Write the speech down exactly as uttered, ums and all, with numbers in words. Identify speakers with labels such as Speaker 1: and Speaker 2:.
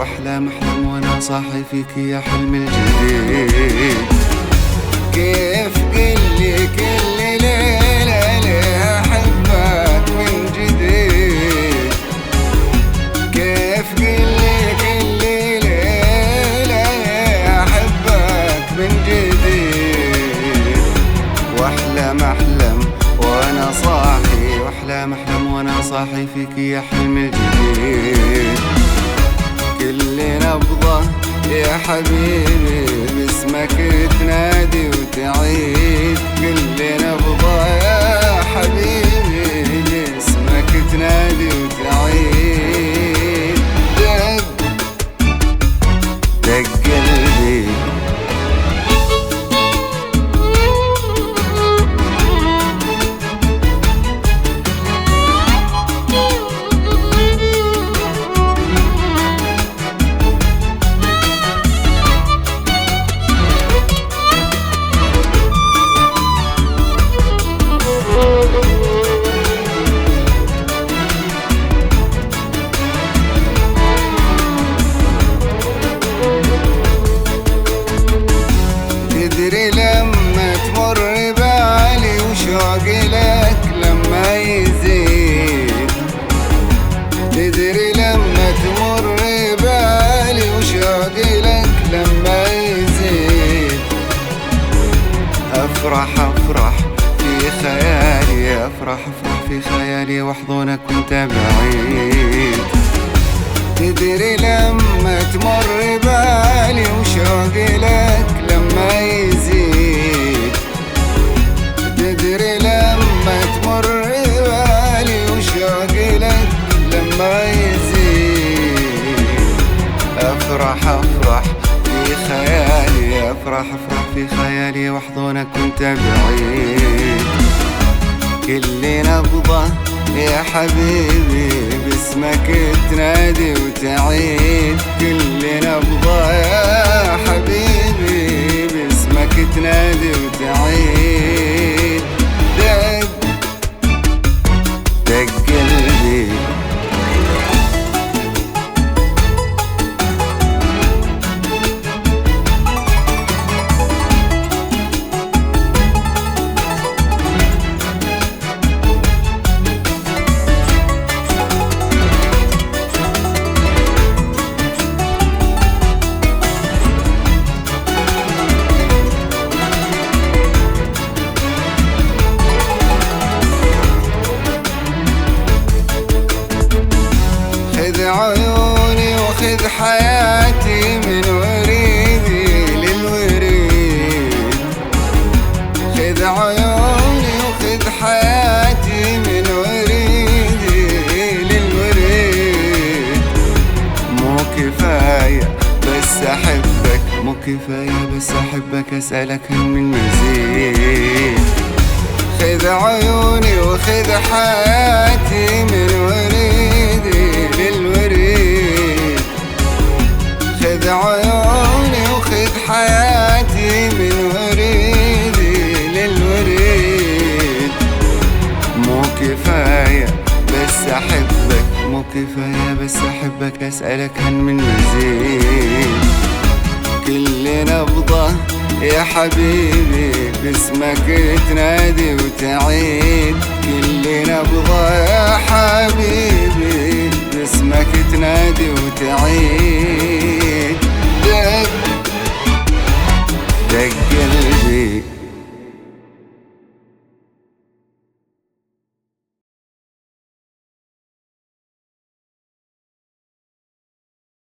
Speaker 1: واحلام احلم وانا صاحي فيك يا حلمي الجديد. كيف قلي كل ليلة ليه احبك من جديد، كيف قلي كل ليلة ليه احبك من جديد. واحلم احلم وانا صاحي، واحلام احلم وانا صاحي فيك يا حلمي الجديد. كل نبضة يا حبيبي باسمك تنادي وتعيد، كل نبضة يا حبيبي باسمك تنادي وتعيد. دق دق قلبي تدري لما تمر بالي وشوقي لك لما يزيد، تدري لما تمر بالي وشوقي لك لما يزيد. أفرح أفرح في خيالي، أفرح أفرح في خيالي واحضنك وانت بعيد. تدري لما تمر بالي وشوقي لك لما يزيد، تدري لما تمر بالي وشوقي لك لما يزيد. أفرح أفرح في خيالي، أفرح أفرح في خيالي واحضنك وانت بعيد. كل نبضة يا حبيبي باسمك تنادي وتعيد، كل نبضة يا حبيبي باسمك تنادي وتعيد. دق دق قلبي خذ عيوني وخذ حياتي من وريدي للوريد، خذ عيوني وخذ حياتي من وريدي للوريد. مو كفاية بس أحبك، مو كفاية بس أحبك أسألك هل من مزيد. خذ عيوني وخذ حياتي من وريدي للوريد، خذ عيوني وخذ حياتي من وريدي للوريد. مو كفاية بس أحبك، مو كفاية بس أحبك أسألك هل من مزيد. كل نبضة يا حبيبي باسمك تنادي وتعيد، كل نبضة يا حبيبي باسمك تنادي وتعيد. دق دق قلبي